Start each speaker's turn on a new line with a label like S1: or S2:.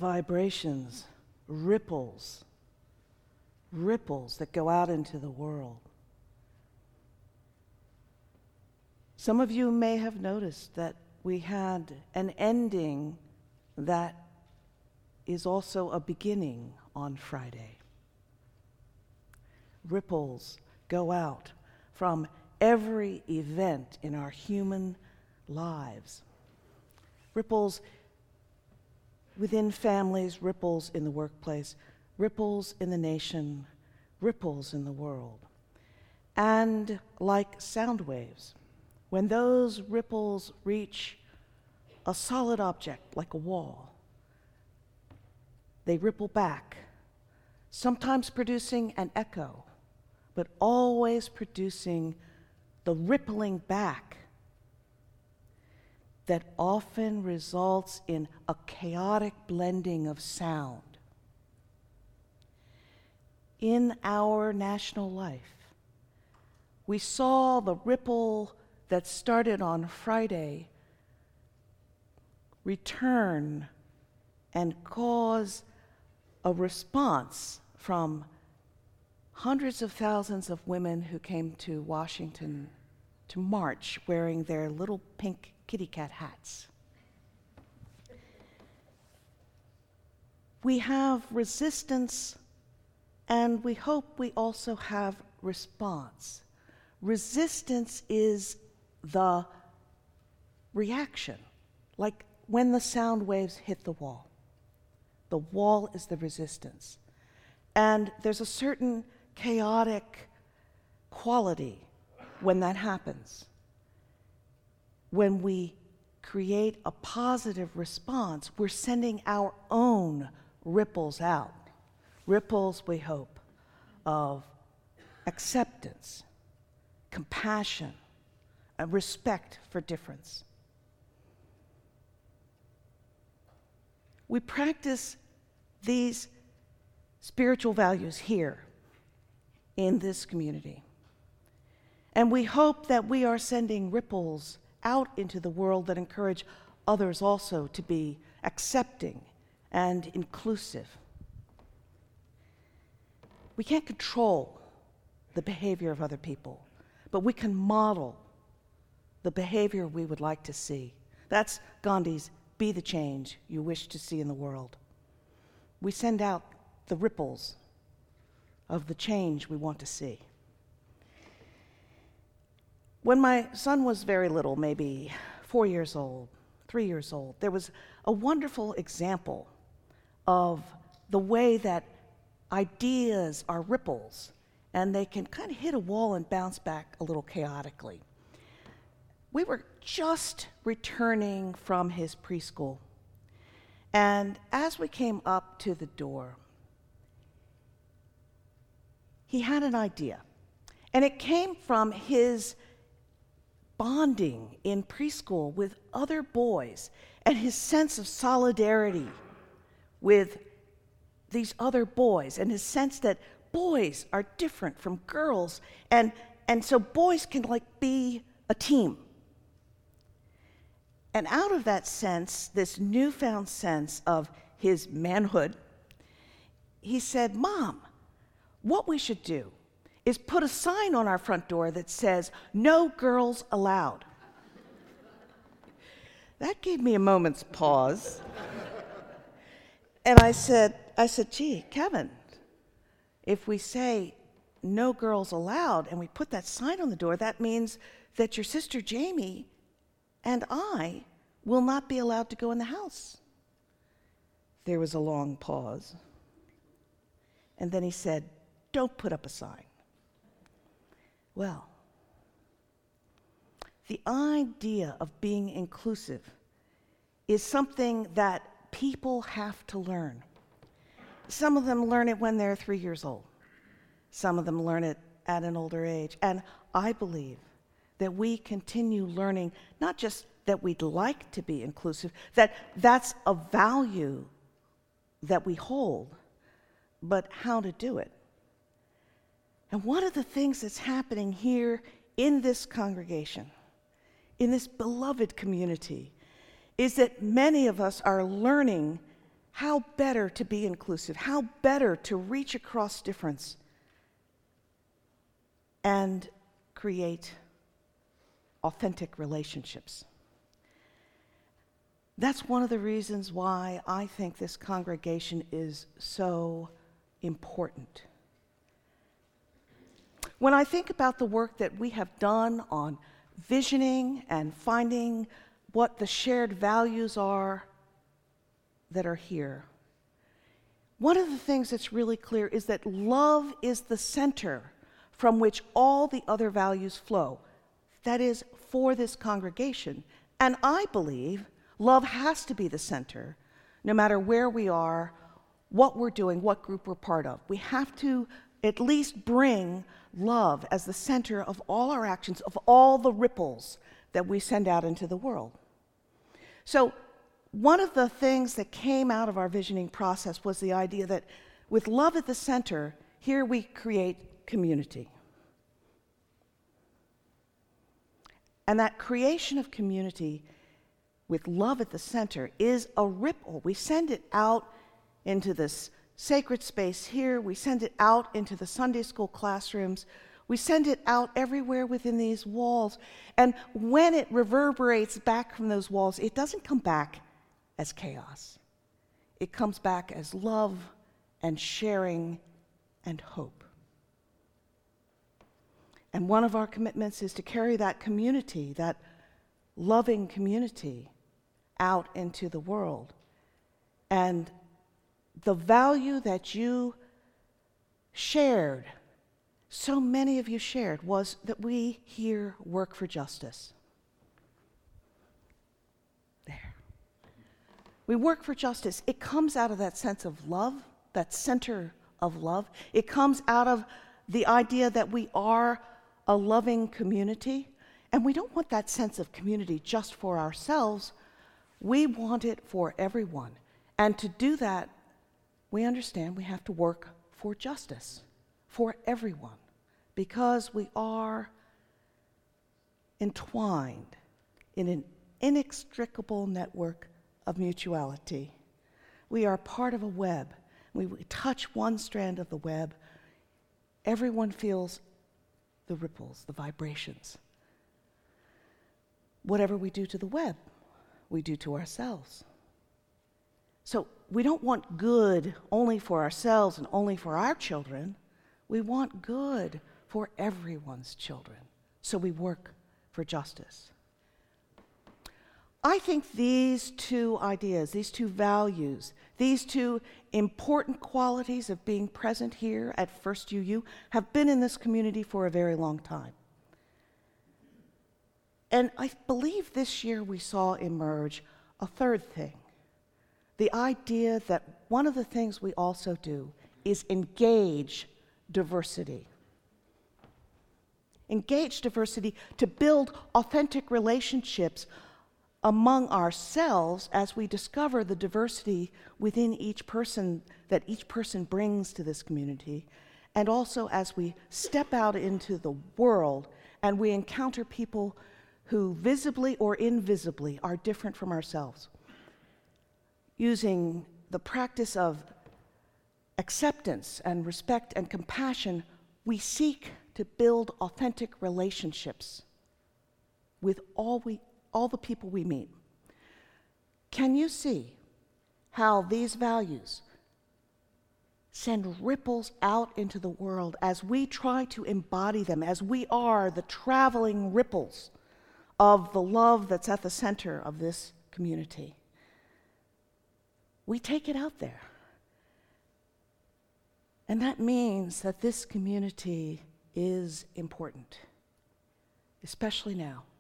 S1: vibrations, ripples that go out into the world. Some of you may have noticed that we had an ending that is also a beginning on Friday. Ripples go out from every event in our human lives. Ripples within families, ripples in the workplace, ripples in the nation, ripples in the world. And like sound waves, when those ripples reach a solid object like a wall, they ripple back, sometimes producing an echo, but always producing the rippling back that often results in a chaotic blending of sound. In our national life, we saw the ripple that started on Friday return and cause a response from hundreds of thousands of women who came to Washington to march wearing their little pink kitty cat hats. We have resistance, and we hope we also have response. Resistance is the reaction, like when the sound waves hit the wall. The wall is the resistance. And there's a certain chaotic quality when that happens. When we create a positive response, we're sending our own ripples out. Ripples, we hope, of acceptance, compassion, and respect for difference. We practice these spiritual values here in this community. And we hope that we are sending ripples out into the world that encourage others also to be accepting and inclusive. We can't control the behavior of other people, but we can model the behavior we would like to see. That's Gandhi's "Be the change you wish to see in the world." We send out the ripples of the change we want to see. When my son was very little, maybe 4 years old, 3 years old, there was a wonderful example of the way that ideas are ripples, and they can kind of hit a wall and bounce back a little chaotically. We were just returning from his preschool, and as we came up to the door, he had an idea, and it came from his bonding in preschool with other boys and his sense of solidarity with these other boys and his sense that boys are different from girls, and so boys can be a team. And out of that sense, this newfound sense of his manhood, he said, "Mom, what we should do is put a sign on our front door that says, 'No girls allowed.'" That gave me a moment's pause. And I said, "Gee, Kevin, if we say 'No girls allowed' and we put that sign on the door, that means that your sister Jamie and I will not be allowed to go in the house." There was a long pause. And then he said, "Don't put up a sign." Well, the idea of being inclusive is something that people have to learn. Some of them learn it when they're 3 years old. Some of them learn it at an older age. And I believe that we continue learning, not just that we'd like to be inclusive, that's a value that we hold, but how to do it. And one of the things that's happening here in this congregation, in this beloved community, is that many of us are learning how better to be inclusive, how better to reach across difference and create authentic relationships. That's one of the reasons why I think this congregation is so important. When I think about the work that we have done on visioning and finding what the shared values are that are here, one of the things that's really clear is that love is the center from which all the other values flow. That is, for this congregation. And I believe love has to be the center, no matter where we are, what we're doing, what group we're part of. We have to at least bring love as the center of all our actions, of all the ripples that we send out into the world. So one of the things that came out of our visioning process was the idea that with love at the center, here we create community. And that creation of community with love at the center is a ripple. We send it out into this sacred space here. We send it out into the Sunday school classrooms. We send it out everywhere within these walls. And when it reverberates back from those walls, it doesn't come back as chaos. It comes back as love and sharing and hope. And one of our commitments is to carry that community, that loving community, out into the world. And the value that you shared, so many of you shared, was that we here work for justice. There. We work for justice. It comes out of that sense of love, that center of love. It comes out of the idea that we are a loving community, and we don't want that sense of community just for ourselves. We want it for everyone. And to do that, we understand we have to work for justice for everyone, because we are entwined in an inextricable network of mutuality. We are part of a web. We touch one strand of the web. Everyone feels the ripples, the vibrations. Whatever we do to the web, we do to ourselves. So we don't want good only for ourselves and only for our children. We want good for everyone's children. So we work for justice. I think these two ideas, these two values, these two important qualities of being present here at First UU have been in this community for a very long time. And I believe this year we saw emerge a third thing. The idea that one of the things we also do is engage diversity. Engage diversity to build authentic relationships among ourselves as we discover the diversity within each person that each person brings to this community, and also as we step out into the world and we encounter people who visibly or invisibly are different from ourselves. Using the practice of acceptance and respect and compassion, we seek to build authentic relationships with all the people we meet. Can you see how these values send ripples out into the world as we try to embody them, as we are the traveling ripples of the love that's at the center of this community? We take it out there. And that means that this community is important, especially now.